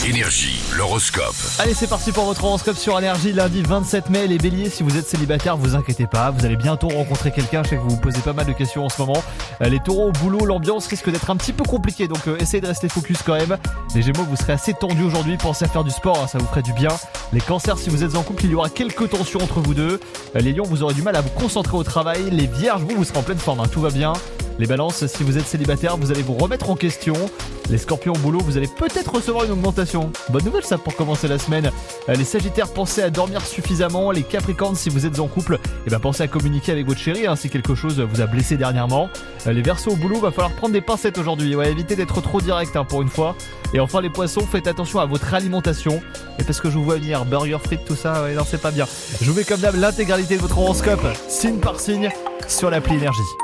Énergie, l'horoscope. Allez, c'est parti pour votre horoscope sur Énergie, lundi 27 mai. Les béliers, si vous êtes célibataire, vous inquiétez pas, vous allez bientôt rencontrer quelqu'un. Je sais que vous vous posez pas mal de questions en ce moment. Les taureaux, au boulot, l'ambiance risque d'être un petit peu compliquée, donc essayez de rester focus quand même. Les gémeaux, vous serez assez tendus aujourd'hui, pensez à faire du sport, ça vous ferait du bien. Les cancers, si vous êtes en couple, il y aura quelques tensions entre vous deux. Les lions, vous aurez du mal à vous concentrer au travail. Les vierges, vous serez en pleine forme, tout va bien. Les balances, si vous êtes célibataire, vous allez vous remettre en question. Les scorpions au boulot, vous allez peut-être recevoir une augmentation. Bonne nouvelle ça pour commencer la semaine. Les sagittaires, pensez à dormir suffisamment. Les capricornes, si vous êtes en couple, pensez à communiquer avec votre chérie si quelque chose vous a blessé dernièrement. Les verseaux au boulot, va falloir prendre des pincettes aujourd'hui. Évitez d'être trop direct pour une fois. Et enfin les poissons, faites attention à votre alimentation. Et parce que je vous vois venir, burger, frites, tout ça, non c'est pas bien. Je vous mets comme d'hab l'intégralité de votre horoscope, signe par signe, sur l'appli Énergie.